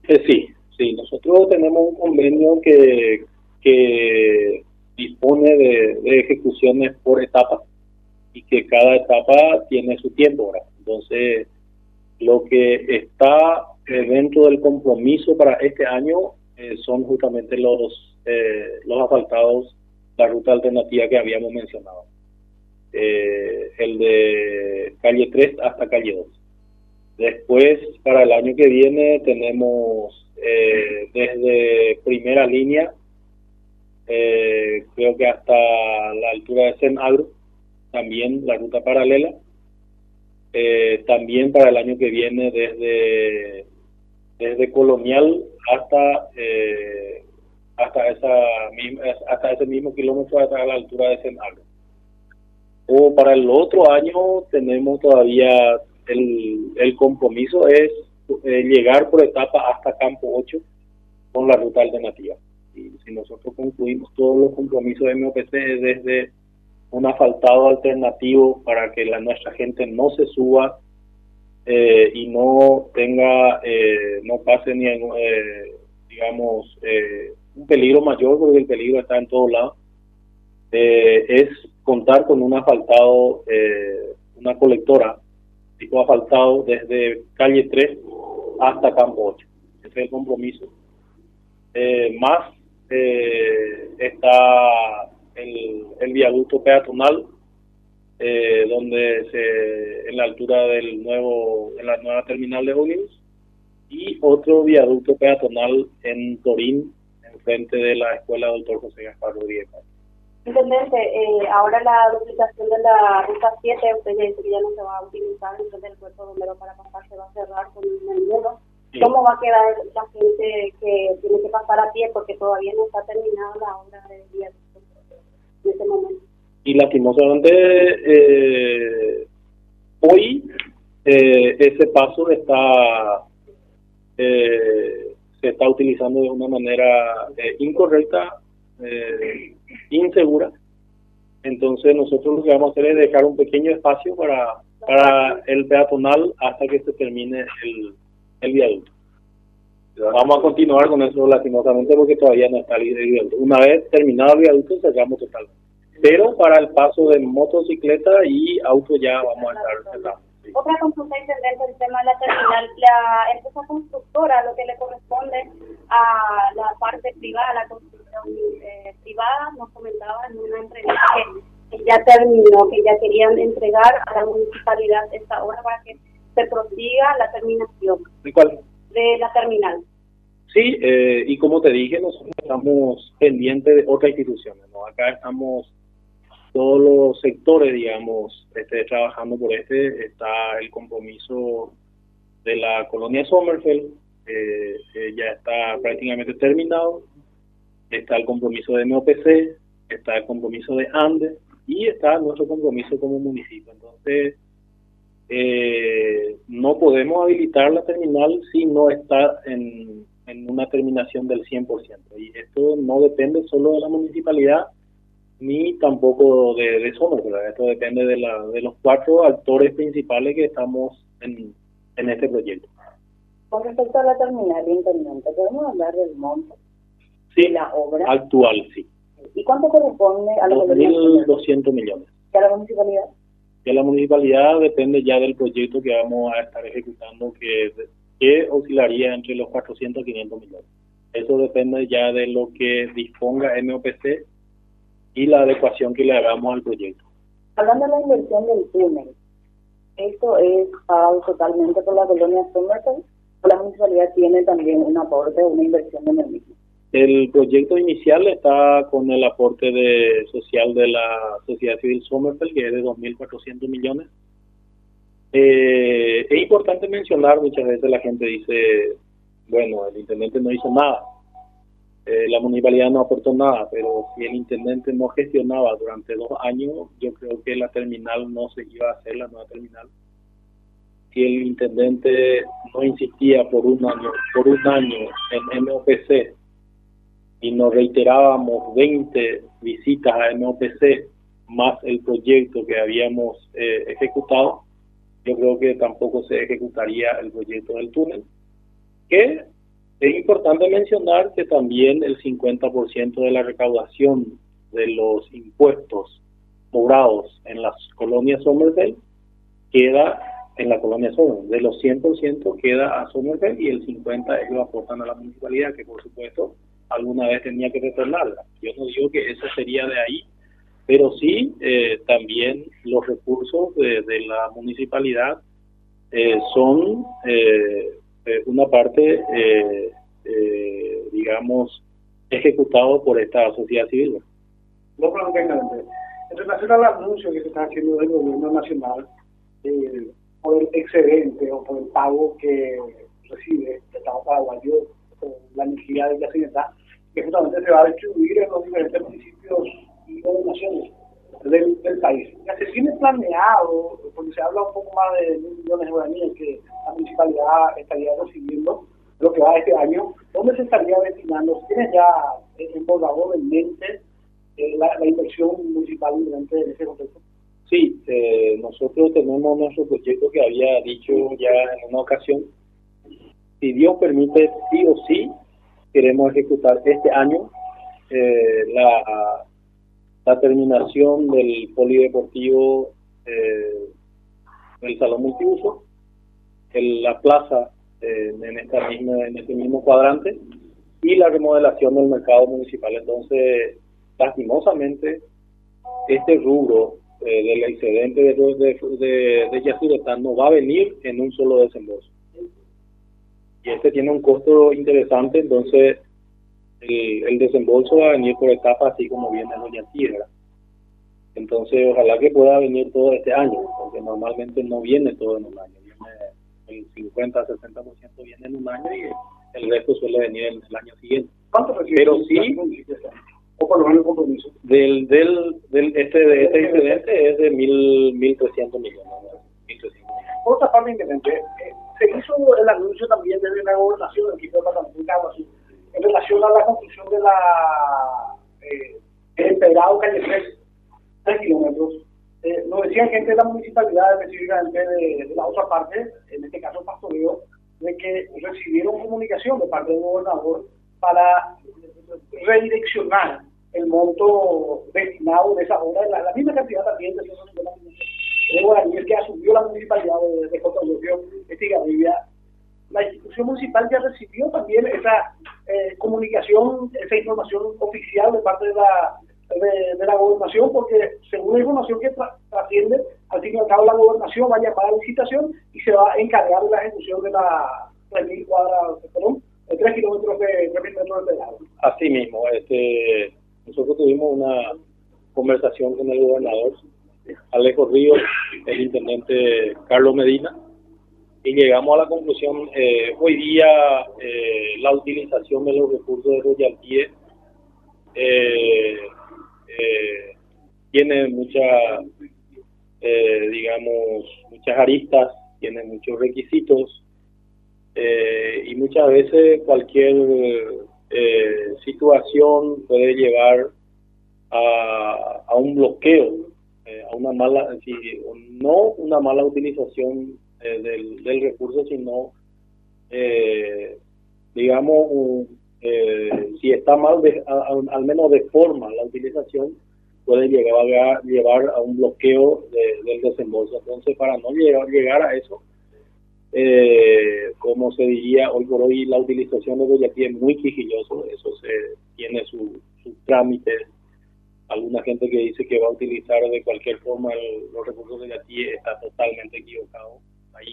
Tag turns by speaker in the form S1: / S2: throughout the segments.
S1: Sí, sí, nosotros tenemos un convenio que dispone de ejecuciones por etapas y que cada etapa tiene su tiempo, ¿verdad? Entonces, lo que está dentro del compromiso para este año son justamente los asfaltados, la ruta alternativa que habíamos mencionado. El de calle 3 hasta calle 2. Después, para el año que viene, tenemos desde primera línea, creo que hasta la altura de Senagro, también la ruta paralela. También para el año que viene, desde Colonial hasta ese mismo kilómetro, hasta la altura de Senagro. O para el otro año tenemos todavía el compromiso es llegar por etapa hasta Campo 8 con la ruta alternativa. Y si nosotros concluimos todos los compromisos de MOPC desde un asfaltado alternativo para que nuestra gente no se suba y no tenga, no pase ni digamos, un peligro mayor, porque el peligro está en todos lados, es contar con un asfaltado, una colectora tipo asfaltado desde calle 3 hasta Campo 8. Ese es el compromiso. Más está el viaducto peatonal, en la altura en la nueva terminal de ómnibus, y otro viaducto peatonal en Torín, enfrente de la escuela Dr. José Gaspar Rodríguez.
S2: Intendente, ahora la duplicación de la ruta 7, usted ya dice que ya no se va a utilizar, entonces el puerto bombero para pasar se va a cerrar con el muro. Sí. ¿Cómo va a quedar la gente que tiene que pasar a pie? Porque todavía no está terminada la obra de viaducto en este momento.
S1: Y lastimosamente, hoy ese paso se está utilizando de una manera incorrecta, insegura. Entonces nosotros lo que vamos a hacer es dejar un pequeño espacio para el peatonal hasta que se termine el viaducto. Vamos a continuar con eso lastimosamente porque todavía no está el viaducto. Una vez terminado el viaducto cerramos totalmente. Pero para el paso de motocicleta y auto ya vamos a estar cerrados. Sí.
S2: Otra consulta, intendente, el tema de la terminal. La empresa constructora, lo que le corresponde a la parte privada, la construcción privada, nos comentaba en una entrevista que ya terminó, que ya querían entregar a la municipalidad esta obra para que se prosiga la terminación.
S1: ¿De cuál?
S2: De la terminal.
S1: Sí, y como te dije, nosotros estamos pendientes de otras instituciones, ¿no? Acá estamos todos los sectores, digamos, trabajando por está el compromiso de la colonia Sommerfeld, ya está prácticamente terminado, está el compromiso de MOPC, está el compromiso de Andes y está nuestro compromiso como municipio. Entonces, no podemos habilitar la terminal si no está en una terminación del 100%. Y esto no depende solo de la municipalidad ni tampoco de Sommerfeld, ¿verdad? Esto depende de los 4 actores principales que estamos en este proyecto.
S2: Con respecto a la terminal, intendente, ¿podemos hablar del monto
S1: de
S2: la obra
S1: actual? Sí.
S2: ¿Y cuánto corresponde a la
S1: 2.200 millones.
S2: ¿Y a la municipalidad?
S1: Y a la municipalidad depende ya del proyecto que vamos a estar ejecutando, que oscilaría entre los 400 y 500 millones. Eso depende ya de lo que disponga MOPC y la adecuación que le hagamos al proyecto.
S2: Hablando de la inversión del túnel, ¿esto es pagado totalmente por la colonia Sommerfeld o la municipalidad tiene también un aporte, una inversión en el mismo?
S1: El proyecto inicial está con el aporte social de la Sociedad Civil Sommerfeld, que es de 2.400 millones. Es importante mencionar, muchas veces la gente dice, bueno, el intendente no hizo nada. La municipalidad no aportó nada, pero si el intendente no gestionaba durante 2 años, yo creo que la terminal no se iba a hacer, la nueva terminal. Si el intendente no insistía por un año en MOPC y nos reiterábamos 20 visitas a MOPC más el proyecto que habíamos ejecutado, yo creo que tampoco se ejecutaría el proyecto del túnel, que importante mencionar que también el 50% de la recaudación de los impuestos cobrados en las colonias Somerville queda en la colonia Somerville. De los 100% queda a Somerville y el 50% ellos aportan a la municipalidad, que por supuesto alguna vez tenía que retornarla. Yo no digo que eso sería de ahí, pero sí también los recursos de la municipalidad son una parte, digamos, ejecutado por esta sociedad civil.
S3: No, perfectamente. En relación al anuncio que se está haciendo del gobierno nacional por el excedente o por el pago que recibe el Estado paraguayo por la energía de Yacyretá, que justamente se va a distribuir en los diferentes municipios y gobernaciones del país. Ya se tiene planeado, porque se habla un poco más de 1.000 millones de guaraníes que la municipalidad estaría recibiendo lo que va este año, ¿dónde se estaría destinando? ¿Tienes ya en borrador en mente la inversión municipal durante ese contexto?
S1: Sí, nosotros tenemos nuestro proyecto que había dicho ya en una ocasión. Si Dios permite, sí o sí, queremos ejecutar este año la terminación del polideportivo del salón multiuso, la plaza en este mismo cuadrante y la remodelación del mercado municipal. Entonces, lastimosamente, este rubro del excedente de Yacyretá no va a venir en un solo desembolso. Y este tiene un costo interesante, entonces el desembolso va a venir por etapas, así como viene Doña Tierra. Entonces, ojalá que pueda venir todo este año, porque normalmente no viene todo en un año. Viene el 50-60% viene en un año y el resto suele venir en el año siguiente.
S3: ¿Cuánto recibe?
S1: Pero sí,
S3: o por lo menos el compromiso.
S1: Este excedente es de 1.300 millones.
S3: Por otra parte, intendente, se hizo el anuncio también desde la gobernación del equipo departamental de Caguazú en relación a la construcción de el empedrado calle 3 kilómetros. Nos decían gente de la municipalidad, específicamente de la otra parte, en este caso Pastoreo, de que recibieron comunicación de parte del gobernador para redireccionar el monto destinado de esa obra, la misma cantidad también de 150 millones de guaraníes que asumió la municipalidad de Cotolegio, Estigarribia. La institución municipal ya recibió también esa comunicación, esa información oficial de parte de la gobernación, porque según la información que trasciende, al fin y al cabo la gobernación va a llamar a la licitación y se va a encargar de la ejecución de la 3.000 cuadras, perdón, 3 kilómetros de 3.000 metros de pedazo.
S1: Así mismo, nosotros tuvimos una conversación con el gobernador Alejo Ríos, el intendente Carlos Medina, y llegamos a la conclusión, hoy día la utilización de los recursos de royalties tiene muchas aristas, tiene muchos requisitos, y muchas veces cualquier situación puede llevar a un bloqueo, a una mala, no una mala utilización del recurso, sino si está mal, al menos de forma la utilización, puede llevar a un bloqueo del desembolso. Entonces, para no llegar a eso, como se diría hoy por hoy, la utilización de royalties es muy quisquilloso. Eso tiene sus trámites. Alguna gente que dice que va a utilizar de cualquier forma los recursos de royalties está totalmente equivocado. Hay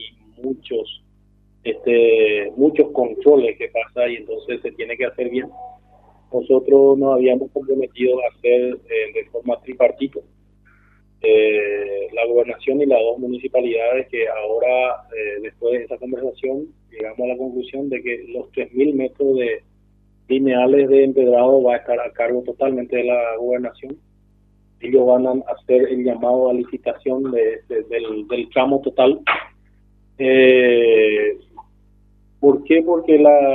S1: muchos controles que pasa y entonces se tiene que hacer bien. Nosotros nos habíamos comprometido a hacer de forma tripartita, la gobernación y las dos municipalidades, que ahora, después de esa conversación, llegamos a la conclusión de que los 3.000 metros de lineales de empedrado va a estar a cargo totalmente de la gobernación. Ellos van a hacer el llamado a licitación del tramo total. ¿Por qué? Porque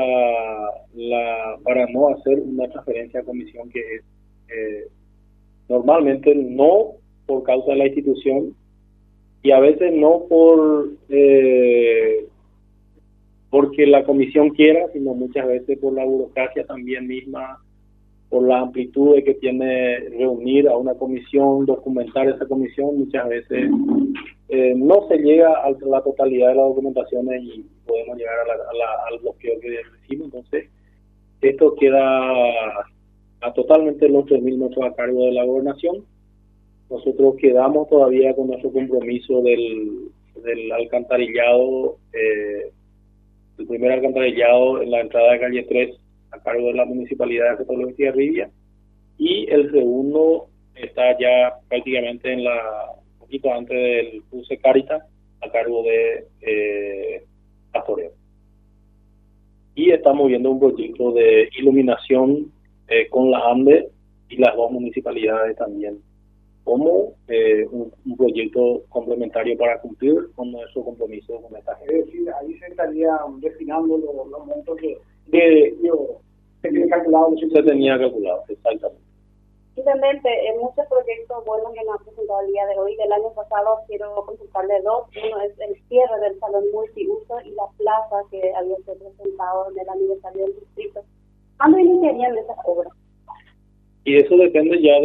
S1: para no hacer una transferencia a comisión, que es normalmente no por causa de la institución y a veces no por porque la comisión quiera, sino muchas veces por la burocracia también misma, por la amplitud que tiene reunir a una comisión, documentar esa comisión, muchas veces no se llega a la totalidad de las documentaciones y podemos llegar al bloqueo que decimos. Entonces, esto queda a totalmente los 3.000 metros a cargo de la gobernación. Nosotros quedamos todavía con nuestro compromiso del alcantarillado, el primer alcantarillado en la entrada de calle 3 a cargo de la municipalidad de Petróleos de Tierrilla, y el segundo está ya prácticamente un poquito antes del cruce Caritas a cargo de Pastoreo. Y estamos viendo un proyecto de iluminación con la ANDE y las dos municipalidades también, como un proyecto complementario para cumplir con nuestro compromiso con esta gente.
S3: Es decir, ahí se estarían destinando los montos que se tenía calculado.
S1: Se tenía calculado, exactamente.
S2: Simplemente, muchos proyectos buenos que nos han presentado el día de hoy. Del año pasado quiero consultarle dos. Uno es el cierre del salón multiuso y la plaza que había sido presentado en el aniversario del distrito. ¿Cuándo iniciarían esas obras?
S1: Y eso depende ya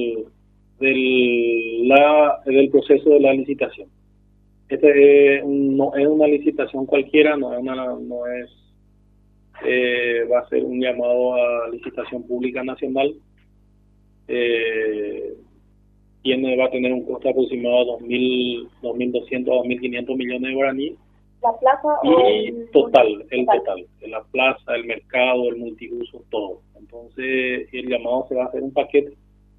S1: del proceso de la licitación. No es una licitación cualquiera, va a ser un llamado a licitación pública nacional. Va a tener un costo aproximado de 2.200 a 2.500 millones de guaraníes.
S2: ¿La plaza
S1: y el total, la plaza, el mercado, el multiuso, todo. Entonces el llamado se va a hacer un paquete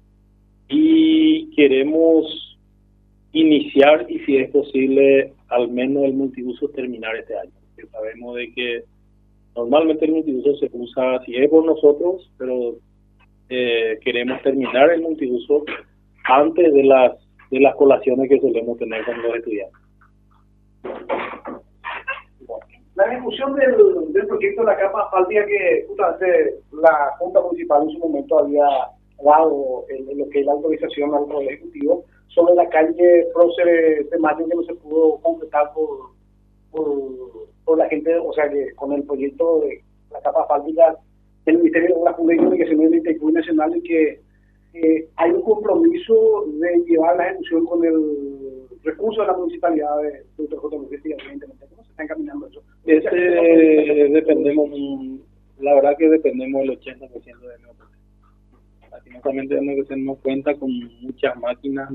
S1: y queremos iniciar, y si es posible, al menos el multiuso terminar este año, porque sabemos de que normalmente el multiuso se usa, si es por nosotros, pero queremos terminar el multiuso antes de las colaciones que solemos tener con los estudiantes.
S3: La ejecución del proyecto de la capa asfáltica que justamente la Junta Municipal en su momento había dado en lo que es la autorización al Poder Ejecutivo sobre la calle Próceres de Mayo, que no se pudo completar por la gente, o sea que con el proyecto de la capa asfáltica del Ministerio de Obras Públicas y Comunicaciones de Itaipu Nacional, y que hay un compromiso de llevar la ejecución con el recurso de la municipalidad de UTJ, evidentemente. ¿Cómo se está encaminando eso?
S1: Dependemos, la verdad que dependemos del 80% de nosotros. Lastimosamente no cuenta con muchas máquinas,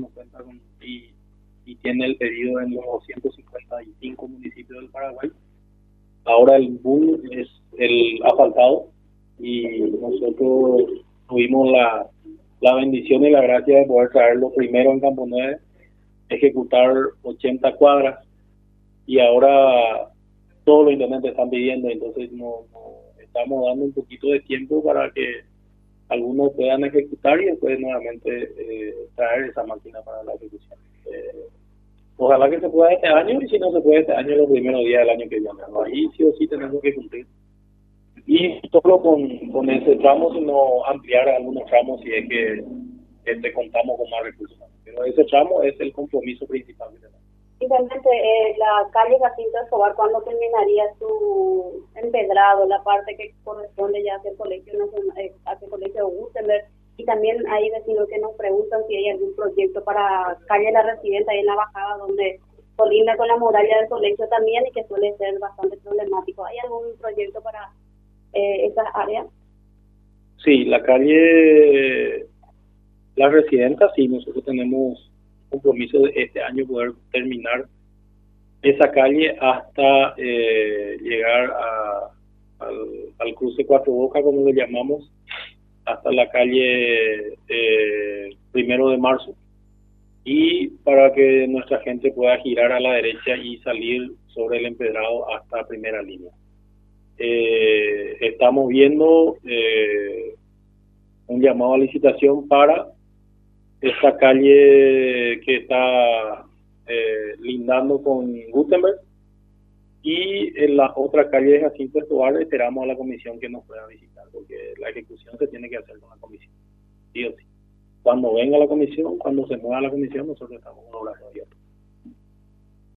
S1: y tiene el pedido en los 255 municipios del Paraguay. Ahora el boom es el asfaltado, y nosotros tuvimos la bendición y la gracia de poder traerlo primero en Campo 9, ejecutar 80 cuadras, y ahora todos los intendentes están pidiendo. Entonces no estamos dando un poquito de tiempo para que algunos puedan ejecutar y después nuevamente traer esa máquina para la ejecución. Ojalá que se pueda este año, y si no se puede este año, los primeros días del año que viene. Ahí sí o sí tenemos que cumplir. Y solo con ese tramo, sino ampliar algunos tramos si es que contamos con más recursos. Pero ese tramo es el compromiso principal que tenemos.
S2: Simplemente, la calle Jacinto Escobar, ¿cuándo terminaría su empedrado, la parte que corresponde ya hacia el Colegio Nacional, hacia el Colegio Gutenberg? Y también hay vecinos que nos preguntan si hay algún proyecto para calle La Residenta, ahí en la bajada, donde colinda con la muralla del colegio también, y que suele ser bastante problemático. ¿Hay algún proyecto para esas áreas?
S1: Sí, la calle La Residenta, sí, nosotros tenemos compromiso de este año poder terminar esa calle hasta llegar al cruce Cuatro Bocas, como le llamamos, hasta la calle 1 de marzo, y para que nuestra gente pueda girar a la derecha y salir sobre el empedrado hasta Primera Línea. Estamos viendo un llamado a licitación para esta calle que está lindando con Gutenberg, y en la otra calle de Jacinto Escobar esperamos a la comisión que nos pueda visitar, porque la ejecución se tiene que hacer con la comisión, sí o sí. Cuando venga la comisión, cuando se mueva la comisión, nosotros estamos con los brazos abiertos.